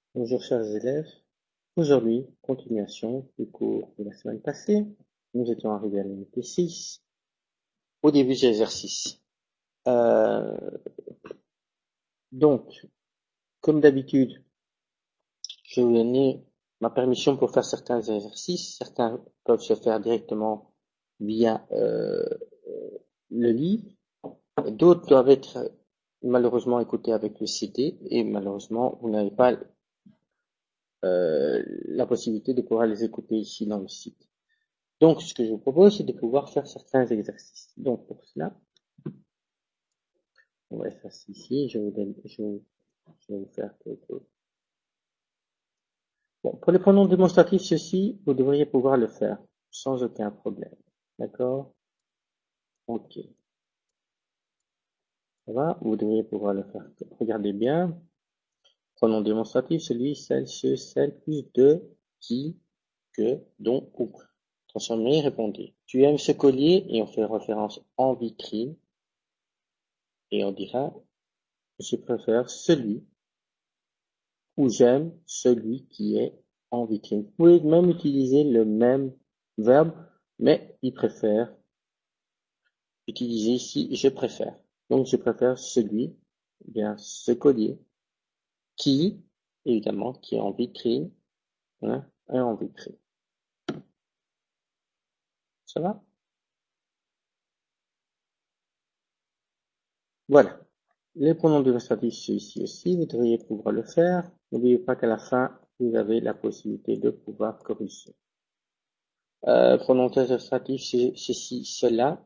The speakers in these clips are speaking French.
Bonjour chers élèves, aujourd'hui, continuation du cours de la semaine passée. Nous étions arrivés à l'unité 6, au début de l'exercice. Donc, comme d'habitude, je vais vous donner ma permission pour faire certains exercices. Certains peuvent se faire directement via le livre. D'autres doivent être malheureusement écoutés avec le CD et malheureusement, vous n'avez pas la possibilité de pouvoir les écouter ici dans le site. Donc, ce que je vous propose, c'est de pouvoir faire certains exercices. Donc, pour cela, on va faire ici. Je vais vous faire quelque... Bon, pour les pronoms démonstratifs, ceci, vous devriez pouvoir le faire sans aucun problème. D'accord? Ok. Ça va? Vous devriez pouvoir le faire. Regardez bien. Pronom démonstratif, celui, celle, ce, celle, plus de, qui, que, dont, ou. Transformez, répondez. Tu aimes ce collier? Et on fait référence en vitrine. Et on dira, je préfère celui ou j'aime celui qui est en vitrine. Vous pouvez même utiliser le même verbe, mais il préfère utiliser ici je préfère. Donc je préfère celui, bien ce collier, qui, évidemment, qui est en vitrine, hein, est en vitrine. Ça va? Voilà. Les pronoms démonstratifs, c'est ici aussi, vous devriez pouvoir le faire. N'oubliez pas qu'à la fin, vous avez la possibilité de pouvoir corriger. Pronom démonstratif, c'est ceci, cela.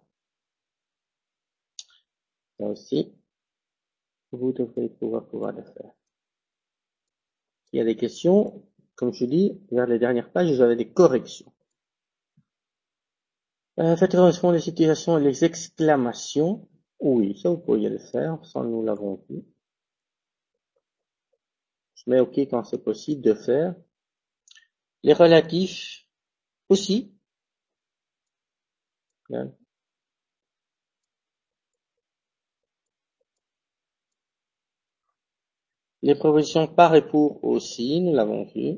Là aussi, vous devrez pouvoir le faire. Il y a des questions, comme je dis, vers les dernières pages, vous avez des corrections. Faites correspondre les situations et les exclamations. Oui, ça vous pourriez le faire, ça nous l'avons vu. Je mets OK quand c'est possible de faire. Les relatifs aussi. Bien. Les propositions par et pour aussi, nous l'avons vu.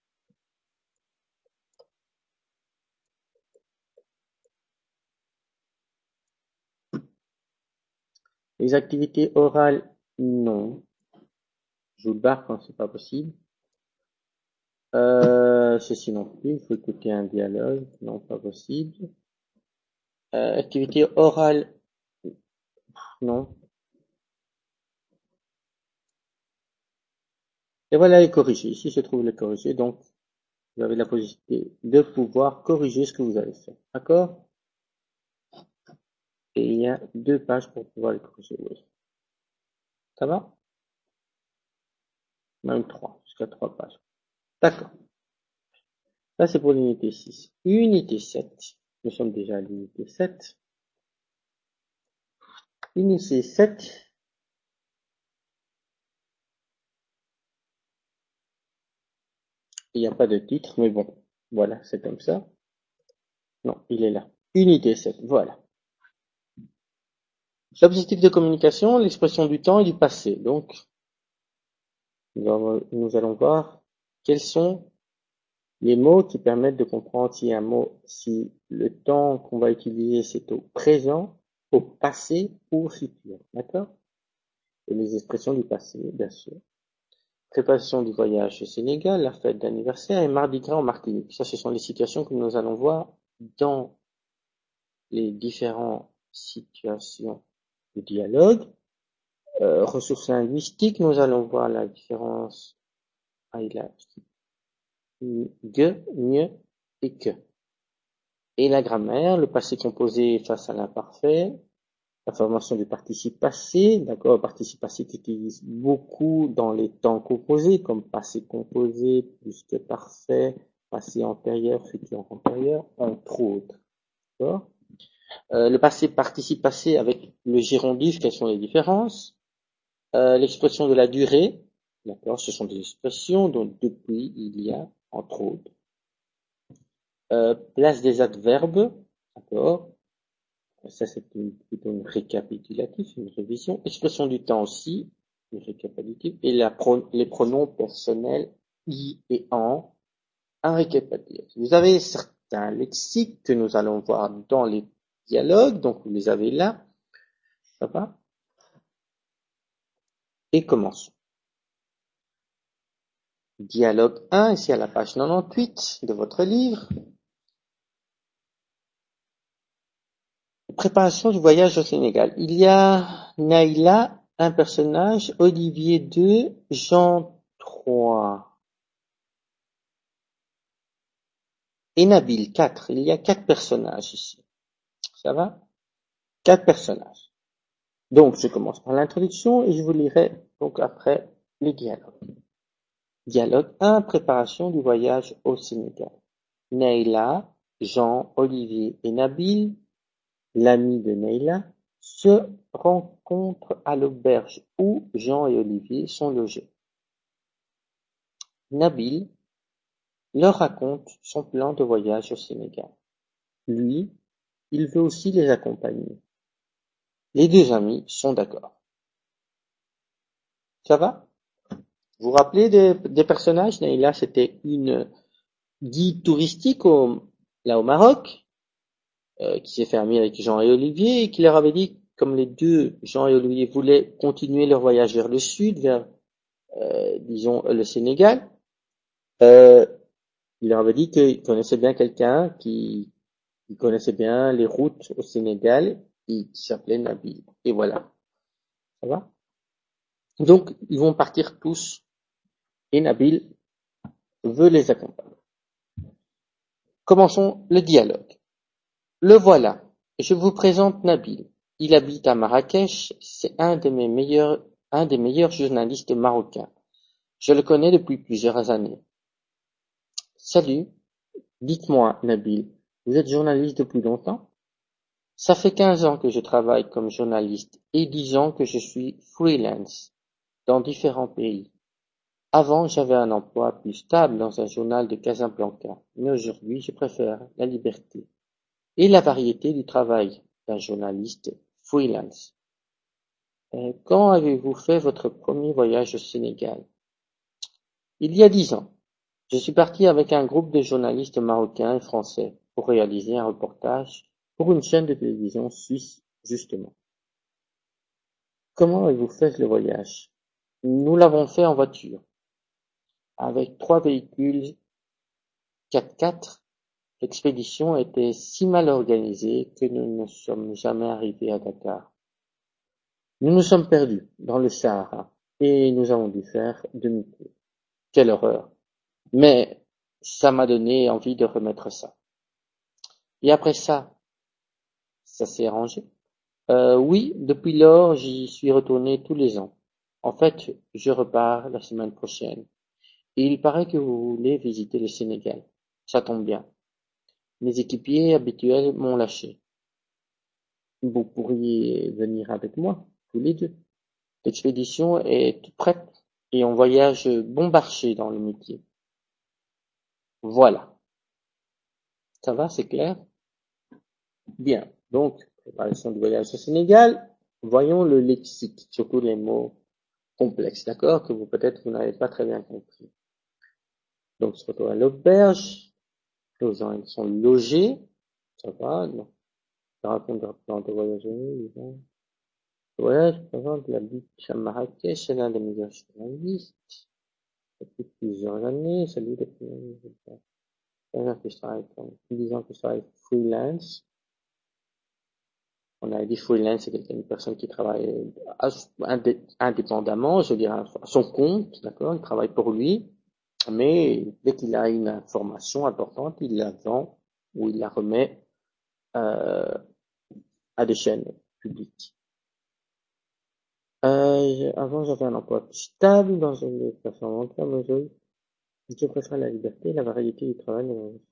Les activités orales, non. Je vous le barre quand c'est pas possible. Ceci non plus, il faut écouter un dialogue, non, pas possible. Activité orale, non. Et voilà les corrigés. Ici se trouvent les corrigés, donc vous avez la possibilité de pouvoir corriger ce que vous avez fait. D'accord? Et il y a 2 pages pour pouvoir les corriger. Oui. Ça va? Même 3, jusqu'à 3 pages. D'accord. Ça c'est pour l'unité 6. Unité 7. Nous sommes déjà à l'unité 7. Unité 7. Il n'y a pas de titre, mais bon. Voilà, c'est comme ça. Non, il est là. Unité 7, voilà. L'objectif de communication, l'expression du temps et du passé. Donc, nous allons voir quels sont les mots qui permettent de comprendre si le temps qu'on va utiliser c'est au présent, au passé ou au futur. D'accord? Et les expressions du passé, bien sûr. Préparation du voyage au Sénégal, la fête d'anniversaire et Mardi Gras en Martinique. Ça, ce sont les situations que nous allons voir dans les différentes situations de dialogue. Ressources linguistiques, nous allons voir la différence ge, nye et que. Et la grammaire, le passé composé face à l'imparfait, la formation du participe passé, d'accord, le participe passé qui utilise beaucoup dans les temps composés, comme passé composé, plus que parfait, passé antérieur, futur antérieur, entre autres. D'accord. Le passé participe passé avec le gérondif, quelles sont les différences? L'expression de la durée, d'accord, ce sont des expressions, donc depuis, il y a, entre autres. Place des adverbes, d'accord, ça c'est plutôt une récapitulatif, une révision. Expression du temps aussi, le récapitulatif, et les pronoms personnels i et en, un récapitulatif. Vous avez certains lexiques que nous allons voir dans les dialogues, donc vous les avez là, ça va? Et commençons. Dialogue 1, ici à la page 98 de votre livre. Préparation du voyage au Sénégal. Il y a Naïla, un personnage, Olivier 2, Jean 3 et Nabil 4. Il y a 4 personnages ici. Ça va? 4 personnages. Donc, je commence par l'introduction et je vous lirai donc après les dialogues. Dialogue 1, préparation du voyage au Sénégal. Naïla, Jean, Olivier et Nabil, l'ami de Naïla, se rencontrent à l'auberge où Jean et Olivier sont logés. Nabil leur raconte son plan de voyage au Sénégal. Lui, il veut aussi les accompagner. Les deux amis sont d'accord. Ça va? Vous vous rappelez des personnages? Naïla, c'était une guide touristique là au Maroc, qui s'est fait amie avec Jean et Olivier et qui leur avait dit, comme les deux, Jean et Olivier, voulaient continuer leur voyage vers le sud, vers, disons, le Sénégal, il leur avait dit qu'il connaissait bien quelqu'un qui connaissait bien les routes au Sénégal et qui s'appelait Nabil. Et voilà. Ça va? Donc, ils vont partir tous et Nabil veut les accompagner. Commençons le dialogue. Le voilà. Je vous présente Nabil. Il habite à Marrakech. C'est un des meilleurs journalistes marocains. Je le connais depuis plusieurs années. Salut. Dites-moi, Nabil, vous êtes journaliste depuis longtemps? Ça fait 15 ans que je travaille comme journaliste et 10 ans que je suis freelance dans différents pays. Avant, j'avais un emploi plus stable dans un journal de Casablanca, mais aujourd'hui, je préfère la liberté et la variété du travail d'un journaliste freelance. Quand avez-vous fait votre premier voyage au Sénégal? Il y a 10 ans. Je suis parti avec un groupe de journalistes marocains et français pour réaliser un reportage pour une chaîne de télévision suisse, justement. Comment avez-vous fait le voyage? Nous l'avons fait en voiture, avec 3 véhicules 4x4. L'expédition était si mal organisée que nous ne sommes jamais arrivés à Dakar. Nous nous sommes perdus dans le Sahara et nous avons dû faire demi-tour. Quelle horreur! Mais ça m'a donné envie de remettre ça. Et après ça s'est arrangé? Oui, depuis lors, j'y suis retourné tous les ans. En fait, je repars la semaine prochaine. Et il paraît que vous voulez visiter le Sénégal. Ça tombe bien. Mes équipiers habituels m'ont lâché. Vous pourriez venir avec moi, tous les deux. L'expédition est toute prête et on voyage bon marché dans le métier. Voilà. Ça va, c'est clair? Bien. Donc, préparation du voyage au Sénégal. Voyons le lexique, surtout les mots complexes, d'accord, que peut-être vous n'avez pas très bien compris. Donc, se retrouve à l'auberge. Les gens, ils sont logés. Ça va, non. Ça raconte leur plan de voyager, le voyage, par exemple, la beach à Marrakech, c'est l'un des meilleurs journalistes. Depuis plusieurs années, c'est lui depuis 15 ans que je travaille comme, 10 ans que je travaille freelance. On a dit freelance, c'est une personne qui travaille indépendamment, je veux dire, à son compte, d'accord, il travaille pour lui, mais dès qu'il a une information importante, il la vend ou il la remet à des chaînes publiques. Avant, j'avais un emploi stable dans une plateforme bancaire, mais je préfère la liberté et la variété du travail.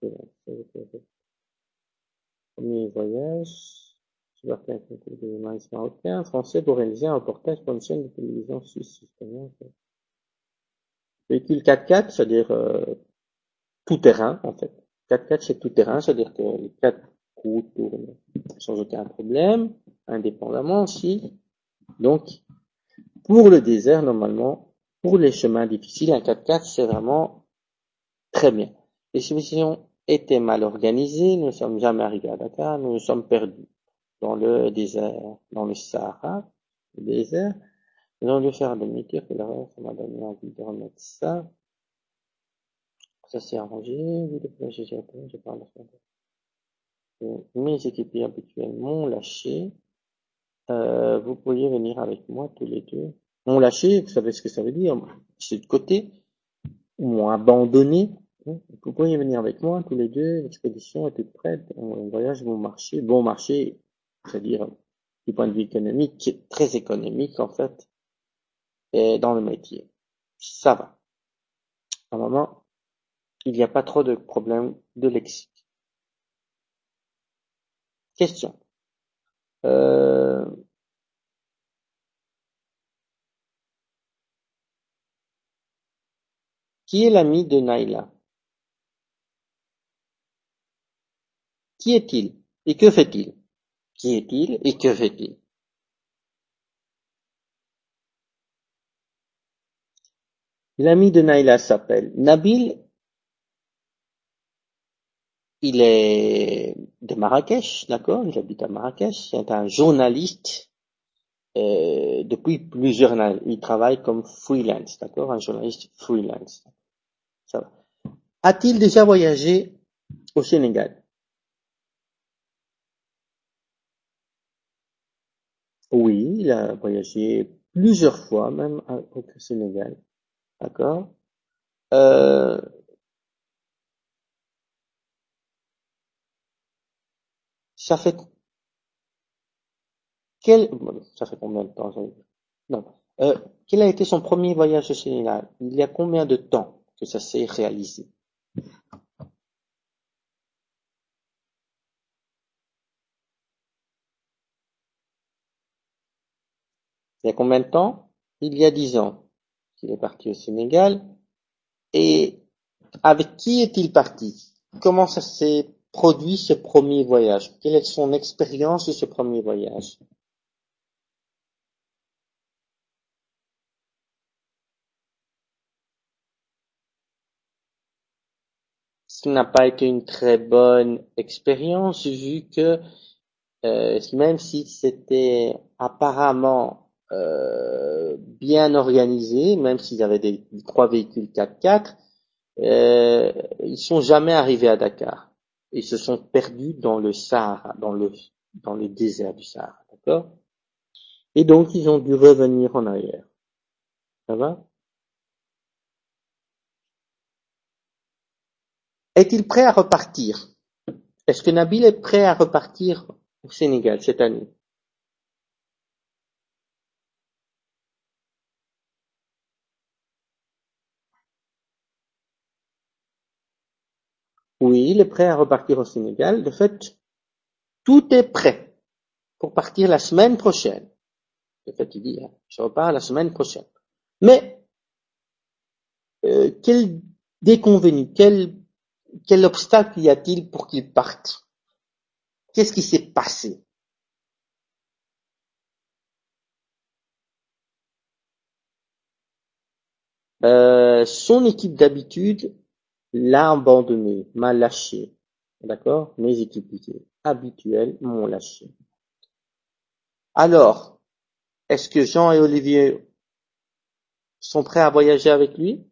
Premier voyage, je suis parti avec un groupe de journalistes marocains, français pour réaliser un reportage pour une chaîne de télévision suisse, justement. Véhicule 4x4, c'est-à-dire tout terrain, en fait. 4x4, c'est tout terrain, c'est-à-dire que les 4 roues tournent sans aucun problème, indépendamment aussi. Donc, pour le désert, normalement, pour les chemins difficiles, un 4x4, c'est vraiment très bien. L'expédition était mal organisée, nous ne sommes jamais arrivés à Dakar, nous nous sommes perdus dans le désert, dans le Sahara, le désert. Nous avons dû faire demi-tour, que l'erreur, ça m'a donné envie de remettre ça. Ça s'est arrangé, je parle mes équipiers habituels m'ont lâché. Vous pourriez venir avec moi tous les deux. M'ont lâché, vous savez ce que ça veut dire? C'est de côté, m'ont abandonné. Vous pourriez venir avec moi tous les deux. L'expédition est toute prête. On voyage bon marché, c'est-à-dire du point de vue économique, très économique en fait, et dans le métier. Ça va. Normalement, il n'y a pas trop de problèmes de lexique. Question. Qui est l'ami de Naïla? Qui est-il? Et que fait-il? Qui est-il et que fait-il? L'ami de Naïla s'appelle Nabil. Il est de Marrakech, d'accord? Il habite à Marrakech. C'est un journaliste. Depuis plusieurs années, il travaille comme freelance, d'accord? Un journaliste freelance. Ça va. A-t-il déjà voyagé au Sénégal? Oui, il a voyagé plusieurs fois, même au Sénégal, d'accord? Euh, ça fait ça fait combien de temps? Non. Quel a été son premier voyage au Sénégal? Il y a combien de temps que ça s'est réalisé? Il y a combien de temps? Il y a 10 ans qu'il est parti au Sénégal. Et avec qui est-il parti? Comment ça s'est produit ce premier voyage? Quelle est son expérience de ce premier voyage? Ce n'a pas été une très bonne expérience vu que même si c'était apparemment bien organisé, même s'ils avaient des 3 véhicules 4x4, ils sont jamais arrivés à Dakar. Ils se sont perdus dans le Sahara, dans le désert du Sahara, d'accord? Et donc ils ont dû revenir en arrière. Ça va? Est-il prêt à repartir? Est-ce que Nabil est prêt à repartir au Sénégal cette année? Oui, il est prêt à repartir au Sénégal. De fait, tout est prêt pour partir la semaine prochaine. De fait, il dit, hein, je repars la semaine prochaine. Mais quel déconvenu, quel obstacle y a-t-il pour qu'il parte? Qu'est-ce qui s'est passé? Son équipe d'habitude l'a abandonné, m'a lâché. D'accord? Mes équipiers habituels m'ont lâché. Alors, est-ce que Jean et Olivier sont prêts à voyager avec lui?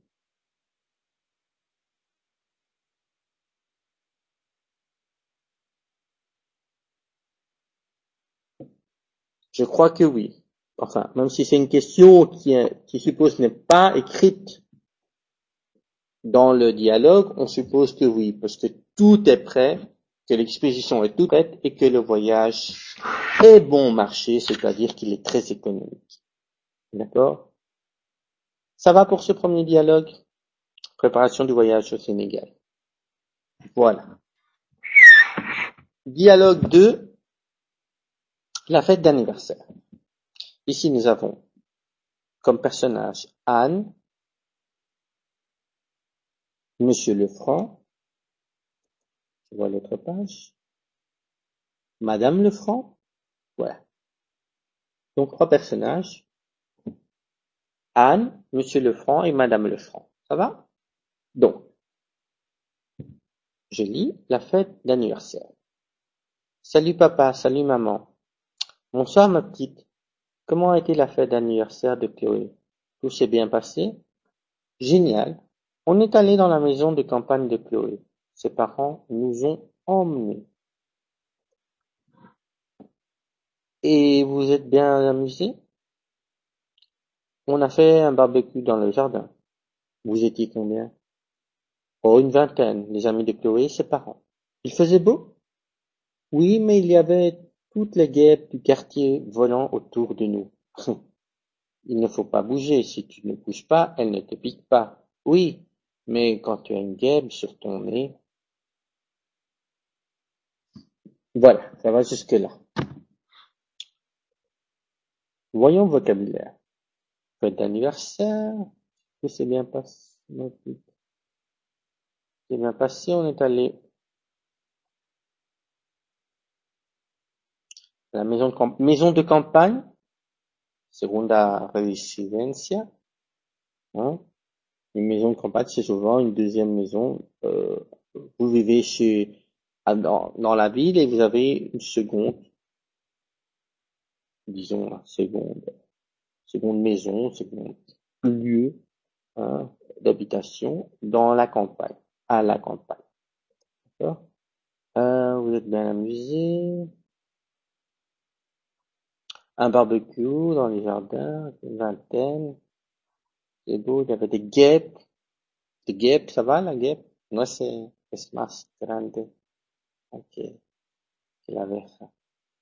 Je crois que oui. Enfin, même si c'est une question qui suppose n'est pas écrite dans le dialogue, on suppose que oui, parce que tout est prêt, que l'exposition est toute prête et que le voyage est bon marché, c'est-à-dire qu'il est très économique. D'accord? Ça va pour ce premier dialogue? Préparation du voyage au Sénégal. Voilà. Dialogue 2, la fête d'anniversaire. Ici, nous avons comme personnage Anne, Monsieur Lefranc, je vois l'autre page, Madame Lefranc, voilà. Donc 3 personnages. Anne, Monsieur Lefranc et Madame Lefranc. Ça va? Donc, je lis la fête d'anniversaire. Salut papa, salut maman. Bonsoir ma petite. Comment a été la fête d'anniversaire de Chloé? Tout s'est bien passé? Génial. On est allé dans la maison de campagne de Chloé. Ses parents nous ont emmenés. Et vous êtes bien amusés? On a fait un barbecue dans le jardin. Vous étiez combien? Oh, une vingtaine, les amis de Chloé et ses parents. Il faisait beau? Oui, mais il y avait toutes les guêpes du quartier volant autour de nous. Il ne faut pas bouger. Si tu ne bouges pas, elle ne te pique pas. Oui, mais quand tu as une guêpe sur ton nez. Voilà, ça va jusque-là. Voyons le vocabulaire. Fête d'anniversaire. Tout s'est bien passé. C'est bien passé, on est allé à la maison de campagne, segunda residencia, hein. Une maison de campagne, c'est souvent une deuxième maison. Vous vivez dans la ville et vous avez une seconde, disons, seconde maison, second lieu, hein, d'habitation dans la campagne, à la campagne. D'accord? Vous êtes bien amusés. Un barbecue dans les jardins, une vingtaine. C'est beau, il y avait des guêpes. Des guêpes, ça va la guêpe? No es más grande. Ok, c'est la versa.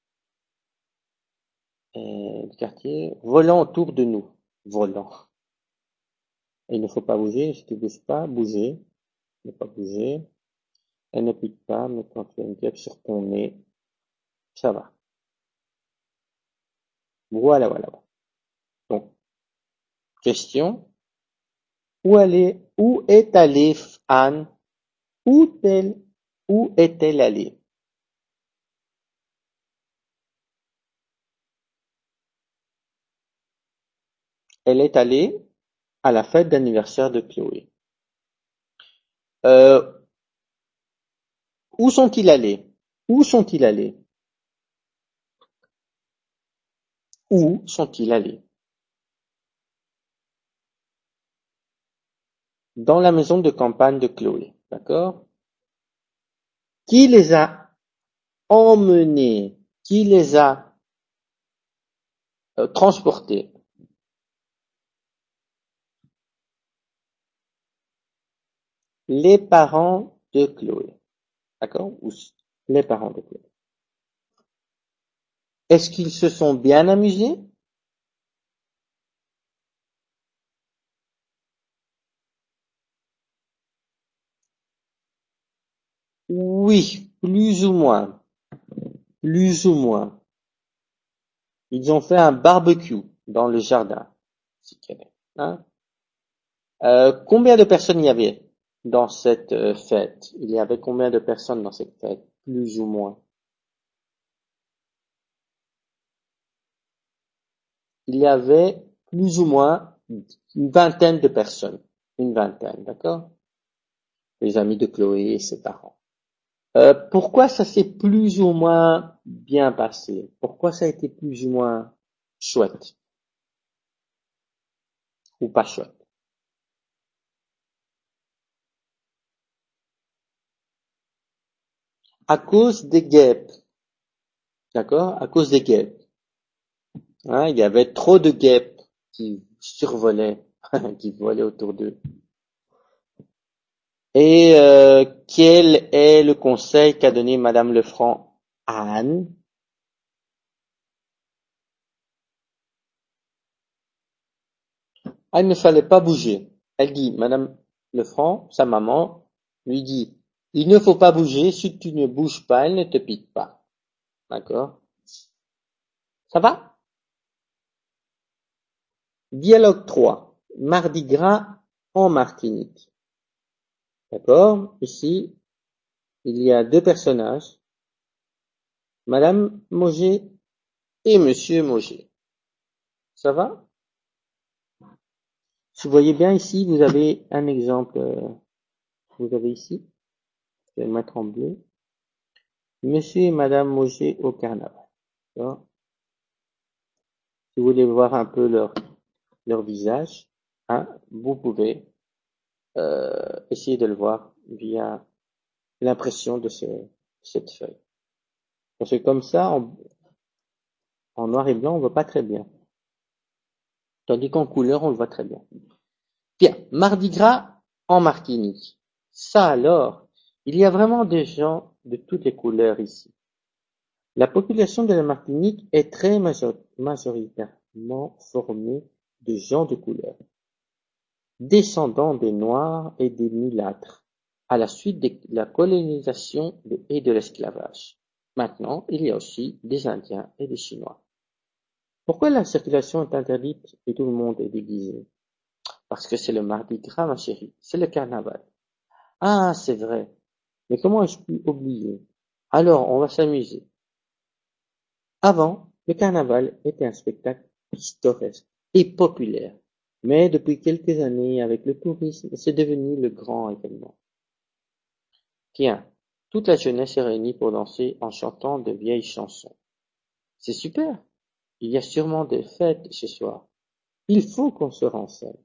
Le quartier, volant autour de nous. Volant. Il ne faut pas bouger, si tu bouges pas, bouger. Ne pas bouger. Elle ne pique pas, mais quand tu as une guêpe sur ton nez, ça va. Voilà, voilà. Donc, question. Où est allée Anne? Où est-elle allée? Elle est allée à la fête d'anniversaire de Chloé. Euh, Où sont-ils allés? Où sont-ils allés? Où sont-ils allés? Dans la maison de campagne de Chloé. D'accord? Qui les a emmenés? Qui les a transportés? Les parents de Chloé. D'accord? Ou les parents de Chloé. Est-ce qu'ils se sont bien amusés? Oui, plus ou moins. Plus ou moins. Ils ont fait un barbecue dans le jardin. Hein? Combien de personnes il y avait dans cette fête? Il y avait combien de personnes dans cette fête? Plus ou moins. Il y avait plus ou moins une vingtaine de personnes. Une vingtaine, d'accord? Les amis de Chloé et ses parents. Pourquoi ça s'est plus ou moins bien passé? Pourquoi ça a été plus ou moins chouette? Ou pas chouette? À cause des guêpes. D'accord? À cause des guêpes. Hein, il y avait trop de guêpes qui survolaient, qui volaient autour d'eux. Et quel est le conseil qu'a donné Madame Lefranc à Anne? Ah, il ne fallait pas bouger. Elle dit, Madame Lefranc, sa maman, lui dit, il ne faut pas bouger, si tu ne bouges pas, elle ne te pique pas. D'accord? Ça va? Dialogue 3. Mardi gras en Martinique. D'accord? Ici, il y a deux personnages, Madame Mauger et Monsieur Mauger. Ça va? Si vous voyez bien ici, vous avez un exemple. Vous avez ici, je vais le mettre en bleu. Monsieur et Madame Mauger au carnaval. D'accord. Si vous voulez voir un peu leur visage, hein, vous pouvez essayer de le voir via l'impression de cette feuille. Parce que comme ça, en noir et blanc, on voit pas très bien. Tandis qu'en couleur, on le voit très bien. Bien, Mardi Gras en Martinique. Ça alors, il y a vraiment des gens de toutes les couleurs ici. La population de la Martinique est très majoritairement formée de gens de couleur, descendants des Noirs et des mulâtres, à la suite de la colonisation et de l'esclavage. Maintenant, il y a aussi des Indiens et des Chinois. Pourquoi la circulation est interdite et tout le monde est déguisé? Parce que c'est le Mardi Gras, ma chérie, c'est le carnaval. Ah, c'est vrai. Mais comment ai-je pu oublier? Alors, on va s'amuser. Avant, le carnaval était un spectacle pittoresque et populaire. Mais depuis quelques années, avec le tourisme, c'est devenu le grand événement. Tiens, toute la jeunesse est réunie pour danser en chantant de vieilles chansons. C'est super. Il y a sûrement des fêtes ce soir. Il faut qu'on se renseigne.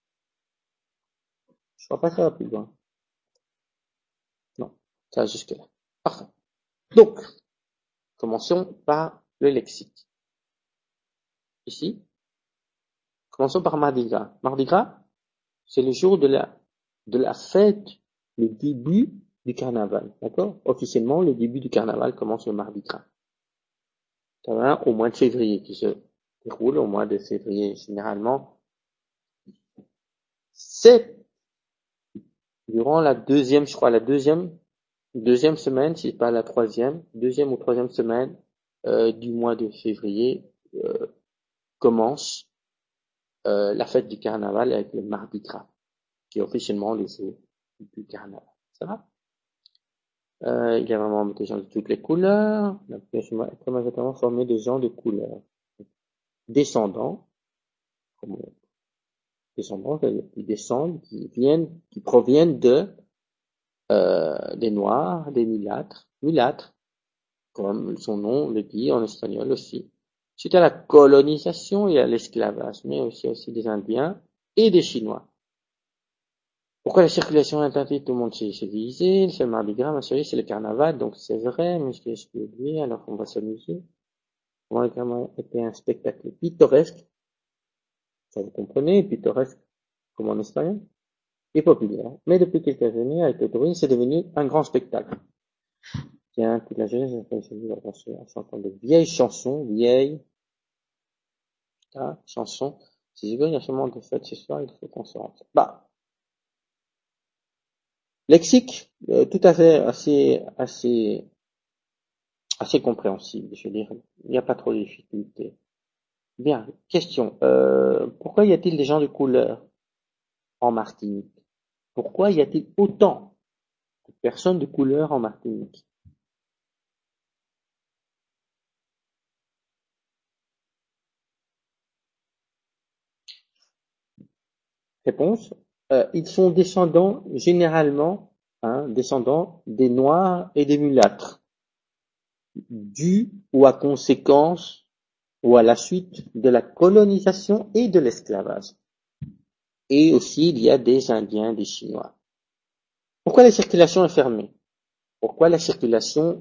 Je crois pas que ça va plus loin. Non, ça va jusque là. Parfait. Donc, commençons par le lexique. Ici, commençons par Mardi Gras. Mardi Gras, c'est le jour de la fête, le début du carnaval. D'accord? Officiellement, le début du carnaval commence le Mardi Gras. Ça va au mois de février, qui se déroule au mois de février. Généralement, c'est durant la deuxième, je crois, la deuxième semaine, si pas la deuxième ou troisième semaine du mois de février, commence la fête du carnaval avec le Mardi Gras, qui est officiellement le jour du carnaval. Ça va? Il y a vraiment des gens de toutes les couleurs. La population est très majoritairement formée de gens de couleur. Descendants, comme descendants, qui descendent, qui proviennent des Noirs, des mulâtres, comme son nom le dit en espagnol aussi. Suite à la colonisation et à l'esclavage, mais aussi des Indiens et des Chinois. Pourquoi la circulation est interdite? Tout le monde s'est civilisé, c'est le Mardi Gras, ma chérie, c'est le carnaval, donc c'est vrai, mais je l'ai oublié, alors on va s'amuser. Comment le carnaval était un spectacle pittoresque, ça vous comprenez, pittoresque, comme en espagnol, et populaire. Mais depuis quelques années, avec le tourisme, c'est devenu un grand spectacle. Tiens, toute la jeunesse en chantant de vieilles chansons, chansons. Si je veux, il y a sûrement de fêtes ce soir, il faut qu'on se rende. Bah, lexique, tout à fait assez compréhensible, je veux dire. Il n'y a pas trop de difficultés. Bien, question. Pourquoi y a-t-il des gens de couleur en Martinique? Pourquoi y a-t-il autant de personnes de couleur en Martinique? Réponse. Ils sont descendants, généralement, descendants des Noirs et des mulâtres, dû ou à conséquence ou à la suite de la colonisation et de l'esclavage. Et aussi, il y a des Indiens, des Chinois. Pourquoi la circulation est fermée? Pourquoi la circulation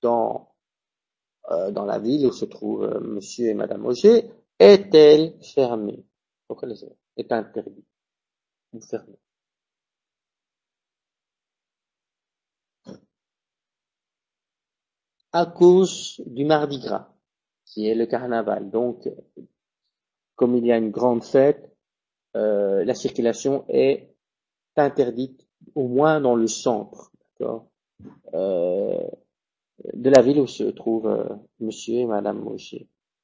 dans la ville où se trouvent monsieur et madame Auger est-elle fermée? Pourquoi elle est interdite ou fermée? À cause du Mardi Gras, qui est le carnaval. Donc, comme il y a une grande fête, la circulation est interdite, au moins dans le centre, d'accord, de la ville où se trouvent monsieur et madame Auger.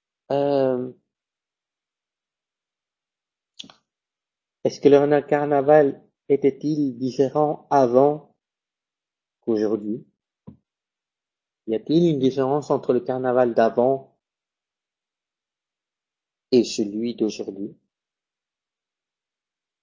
Est-ce que le carnaval était-il différent avant qu'aujourd'hui? Y a-t-il une différence entre le carnaval d'avant et celui d'aujourd'hui?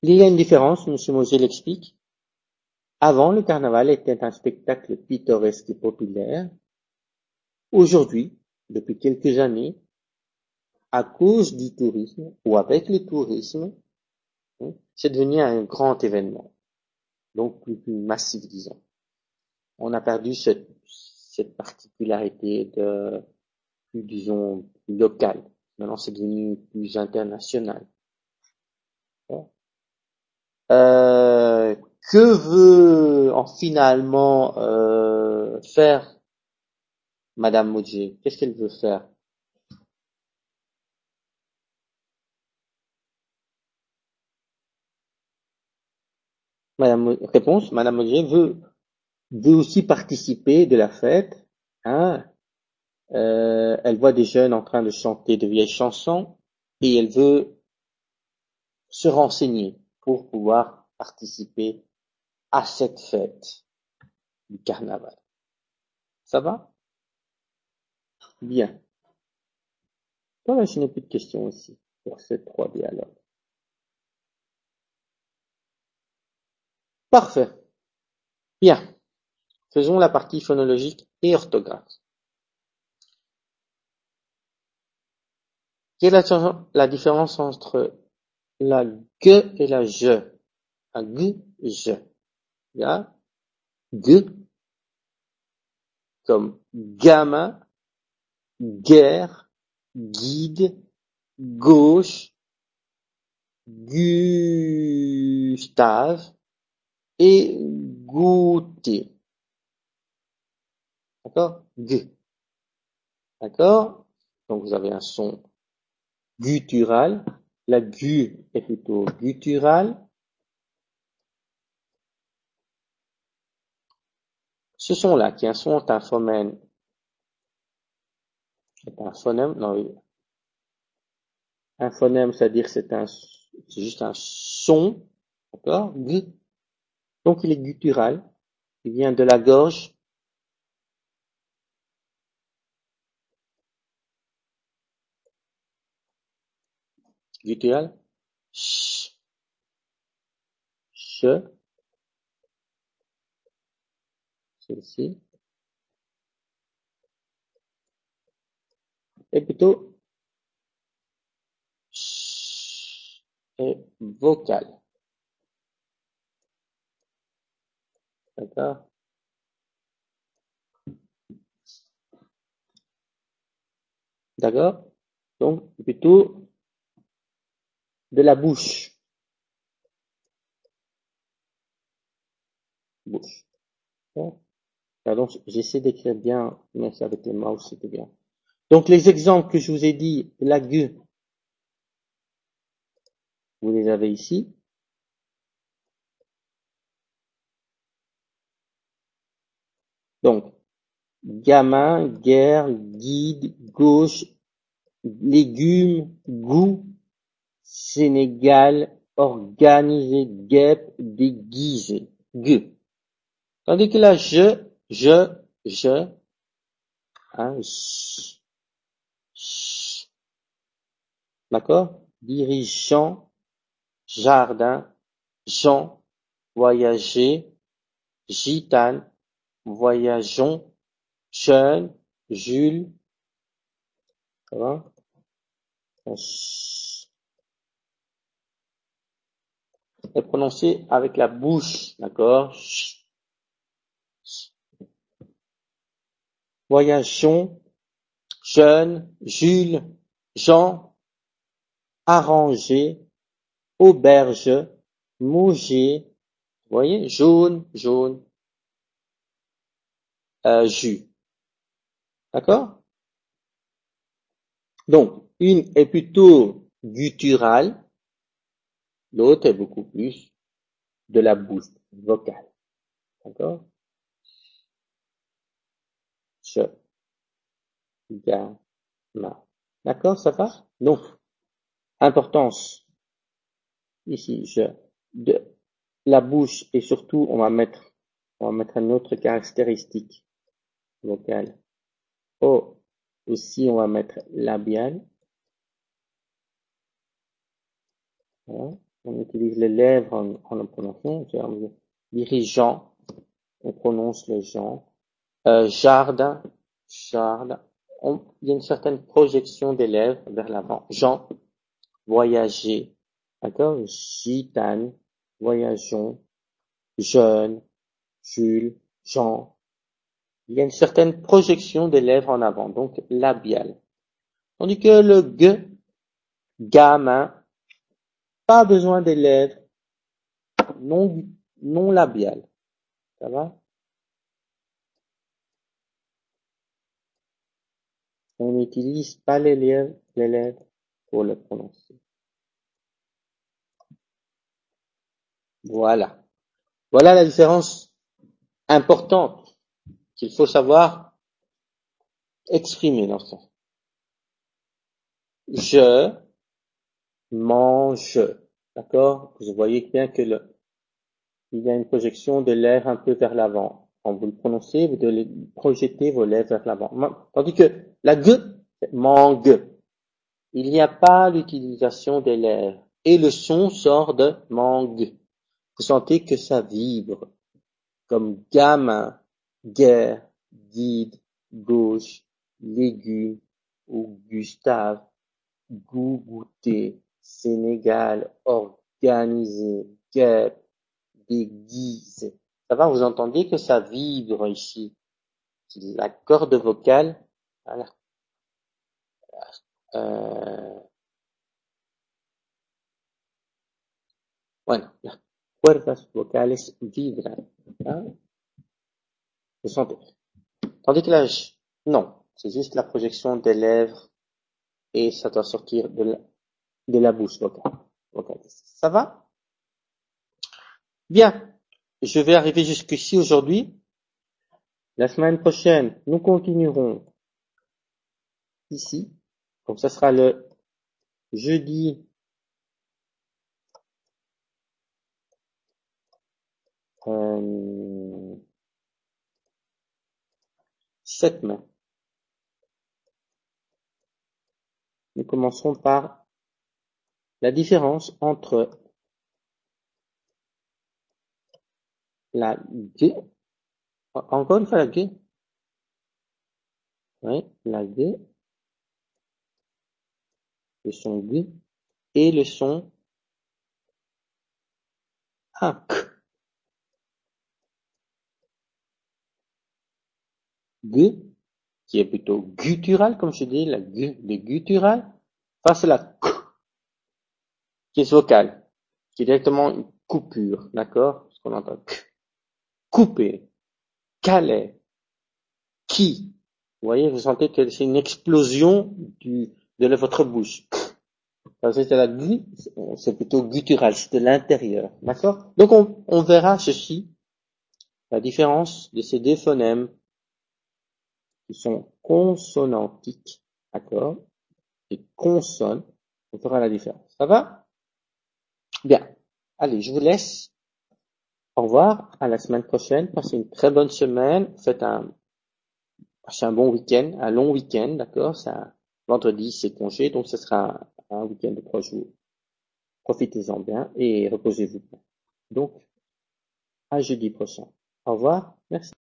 Il y a une différence, M. Moser l'explique. Avant, le carnaval était un spectacle pittoresque et populaire. Aujourd'hui, depuis quelques années, à cause du tourisme, ou avec le tourisme, c'est devenu un grand événement. Donc plus massif, disons. On a perdu cette particularité de, plus, disons, plus locale. Maintenant, c'est devenu plus international. Euh, que veut finalement faire Madame Maudier? Qu'est-ce qu'elle veut faire? Réponse, Madame Maudier veut aussi participer de la fête. Hein, elle voit des jeunes en train de chanter de vieilles chansons et elle veut se renseigner pour pouvoir participer à cette fête du carnaval. Ça va? Bien. Voilà, je n'ai plus de questions ici pour ces 3 dialogues. Parfait. Bien. Faisons la partie phonologique et orthographe. Quelle est la différence entre la G et la je? La G, je. Il y a G comme gamin, guerre, guide, gauche, Gustave et goûter. D'accord? G. D'accord? Donc vous avez un son guttural. La gu est plutôt gutturale. Ce son-là, qui est un son, est un phonème, non, oui. Un phonème, c'est-à-dire que c'est juste un son, d'accord? Gu. Donc il est guttural. Il vient de la gorge. Guttural. Ch, ch, celle-ci. Et plutôt ch et vocal. D'accord? D'accord? Donc, plutôt de la bouche. Bouche. D'accord? Pardon, j'essaie d'écrire bien, mais ça avec les mouse, c'était bien. Donc, les exemples que je vous ai dit, la gu, vous les avez ici. Donc, gamin, guerre, guide, gauche, légumes, goût, Sénégal, organisé, guêpe, déguisé. Gu. Tandis que là, je, hein, d'accord? Dirigeant, jardin, Jean, voyager, gitane, voyageons, jeune, Jules, ça va? Est prononcé avec la bouche, d'accord? Voyageons, jeune, Jules, Jean, arranger, auberge, mouger, vous voyez, jaune, jaune, jus, d'accord? Donc, une est plutôt gutturale, l'autre est beaucoup plus de la bouche vocale, d'accord? Je, ga, ma. D'accord, ça va? Donc, importance, ici, de la bouche et surtout, on va mettre une autre caractéristique vocale. O, aussi, on va mettre labial. Voilà. On utilise les lèvres en le prononçant. Dirigeant, on prononce le Jean. Jardin, jardin. Il y a une certaine projection des lèvres vers l'avant. Jean, voyager, d'accord? Gitane, voyageons. Jeune, Jules, Jean. Il y a une certaine projection des lèvres en avant, donc labiale. Tandis que le G, gamin, pas besoin des lèvres, non labiales. Ça va? On n'utilise pas les lèvres pour le prononcer. Voilà. Voilà la différence importante qu'il faut savoir exprimer dans ça. Je mange. D'accord? Vous voyez bien que il y a une projection de lèvres un peu vers l'avant. Quand vous le prononcez, vous devez projeter vos lèvres vers l'avant. Tandis que la G, c'est mangue. Il n'y a pas l'utilisation des lèvres. Et le son sort de mangue. Vous sentez que ça vibre. Comme gamin, guerre, guide, gauche, légumes, ou Gustave, goût, goûter, Sénégal, organisé, guêpe, déguise. Ça va, vous entendez que ça vibre ici. La corde vocale, voilà. Bueno, las cuerdas vocales vibran. Hein? Vous sentez. Tandis que là, non, c'est juste la projection des lèvres et ça doit sortir de la bouche vocale. Ça va? Bien. Je vais arriver jusqu'ici aujourd'hui. La semaine prochaine, nous continuerons ici. Donc, ça sera le jeudi 7 mai. Nous commencerons par la différence entre la G, encore une fois la G, oui, la G, le son G, et le son A, K. G, qui est plutôt guttural, comme je dis, la G de guttural, face à la K, qui est vocale, qui est directement une coupure, d'accord? Ce qu'on entend K. Couper, caler, qui. Vous voyez, vous sentez que c'est une explosion de votre bouche. Parce que la G, c'est plutôt guttural, c'est de l'intérieur, d'accord? Donc on verra ceci, la différence de ces deux phonèmes qui sont consonantiques, d'accord? Et consonnes, on fera la différence. Ça va? Bien. Allez, je vous laisse. Au revoir, à la semaine prochaine. Passez une très bonne semaine. Passez un bon week-end, un long week-end, d'accord? Vendredi, c'est congé, donc ce sera un week-end de 3 jours. Profitez-en bien et reposez-vous bien. Donc, à jeudi prochain. Au revoir. Merci.